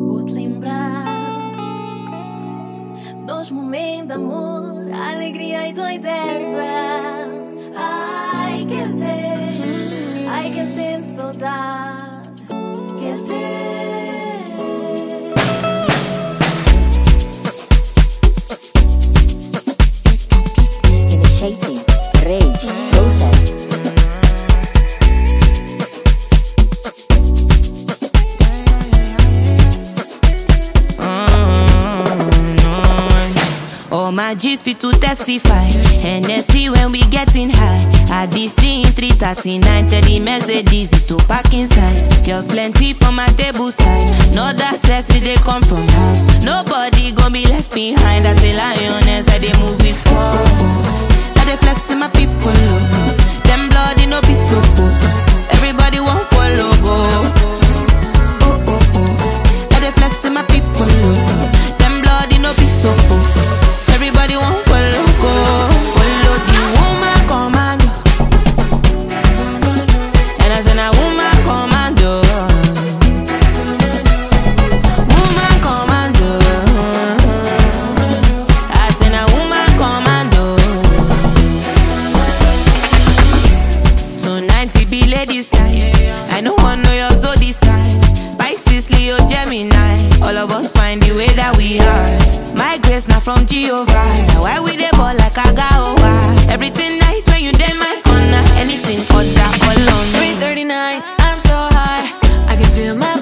Vou-te lembrar dos momentos de amor, alegria e doideza. Ai, que tempo de saudade, que tempo. Initiating rage process. All my G's fit to testify. Hennessy when we getting high. At DC in 339, tell the Mercedes is to park inside. Girls plenty for my table side. No that sexy they come from house. Nobody gon' be left behind. As a lioness, I they move with squad. I they flex in my people look. Them bloody no be supposed. Everybody want follow go. I they flex in my people look. Them bloody no be supposed. Everybody want follow go. Follow the woman commando. And I said a woman commando. Woman commando. I said a woman commando. Tonight it be ladies night. I know one know your zodiac sign. Pisces, Leo, Gemini. All of us find the way that we are. My grace not from Jehovah. Why we dey ball like a gawa? Everything nice when you dey my corner. Anything other all on me. 3:39, I'm so high, I can feel my